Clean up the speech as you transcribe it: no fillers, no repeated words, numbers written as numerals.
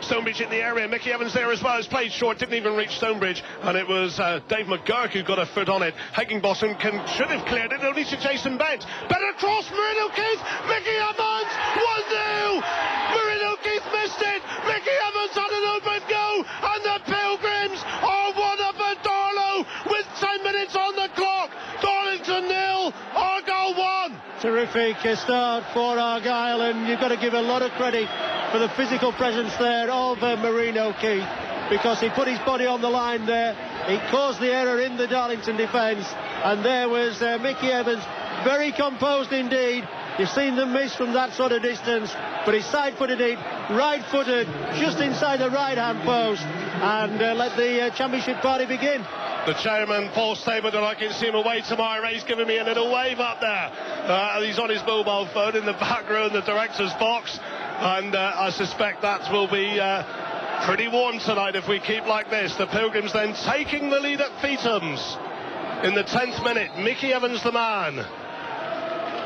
Stonebridge in the area. Mickey Evans there as well. Has played short, didn't even reach Stonebridge, and it was Dave McGurk who got a foot on it. Higginbotham should have cleared it, only to Jason Bent. Better cross, Murray O'Keefe. Mickey Evans 1-0. Murray O'Keefe missed it. Mickey Evans had an open go, and the Pilgrims are one up at Darlow with 10 minutes on the clock. Darlington 0, Argyle 1. Terrific start for Argyle, and you've got to give a lot of credit for the physical presence there of Murray O'Keefe, because he put his body on the line there. He caused the error in the Darlington defence, and there was Mickey Evans, very composed indeed. You've seen them miss from that sort of distance, but he side-footed it, right-footed, just inside the right-hand post, and let the championship party begin. The chairman, Paul Stapleton, I can see him away tomorrow. He's giving me a little wave up there. He's on his mobile phone in the back row in the director's box, and I suspect that will be pretty warm tonight if we keep like this. The Pilgrims then taking the lead at Feethams in the 10th minute. Mickey Evans the man.